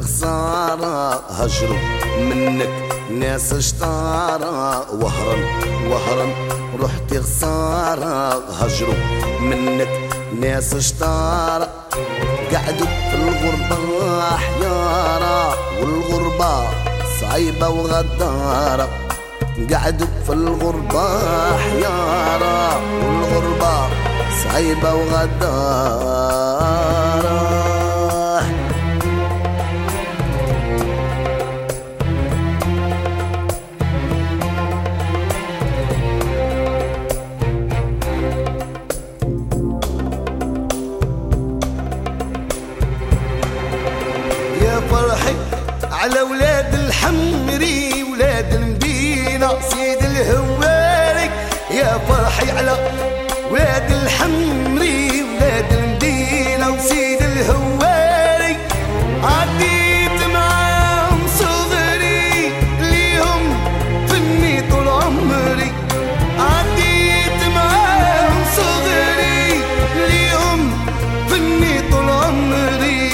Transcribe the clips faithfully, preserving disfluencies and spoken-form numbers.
خسارة هجروا منك ناس اشطارة، وهرن وهرن رحت خسارة هجروا منك ناس اشطارة. قعدوا في الغربة حيارة والغربة صعيبة وغدارة، قعدوا في الغربة حيارة والغربة صعيبة وغدارة. فرحي على ولاد الحمري ولاد المدينة سيد الهواري، يا فرحي على ولاد الحمري ولاد المدينة وسيد الهواري. عديت معاهم صغري ليهم فني طول عمري، عديت معاهم صغري ليهم فني طول عمري.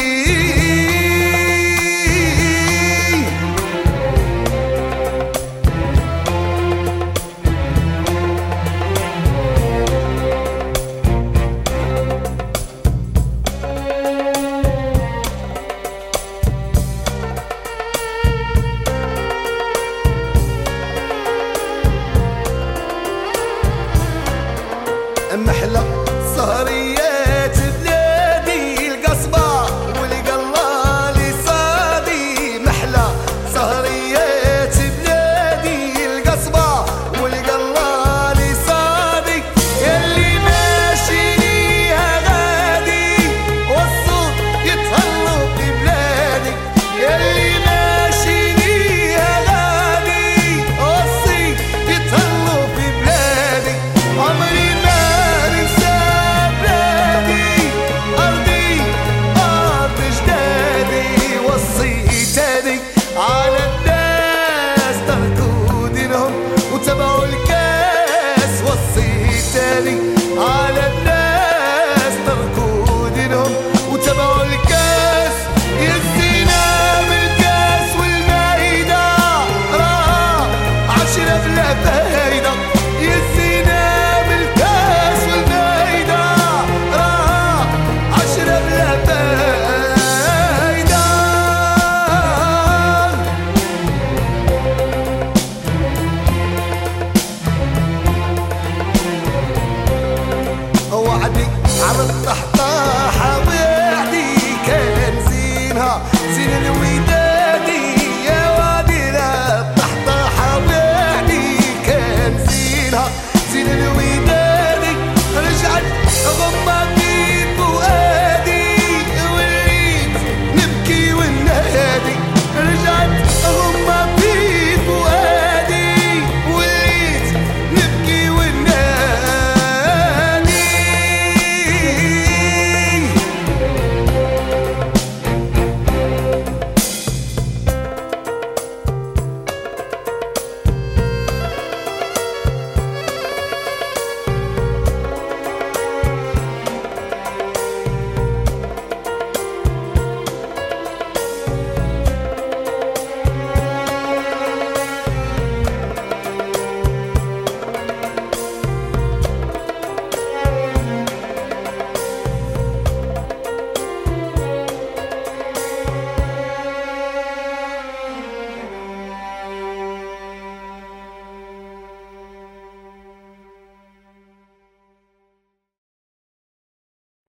محلى سهريات بلادي القصبة والقلالي صادي، محلى سهريات